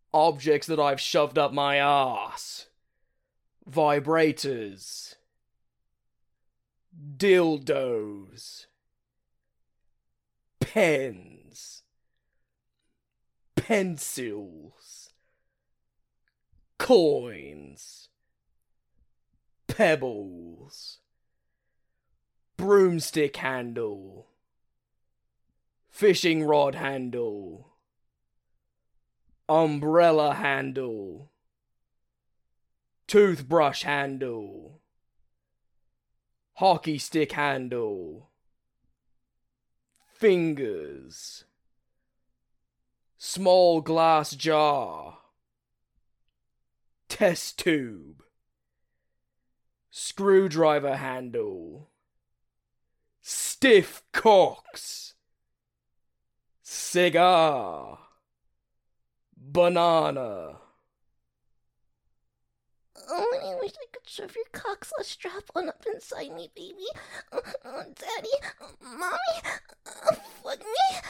Objects that I've shoved up my ass. Vibrators. Dildos. Pens. Pencils. Coins. Pebbles. Broomstick handle. Fishing rod handle. Umbrella handle. Toothbrush handle. Hockey stick handle. Fingers. Small glass jar. Test tube. Screwdriver handle. Stiff cocks. Cigar. Banana. Oh, I wish I could shove your cock/strap on up inside me, baby. Daddy, mommy, fuck me.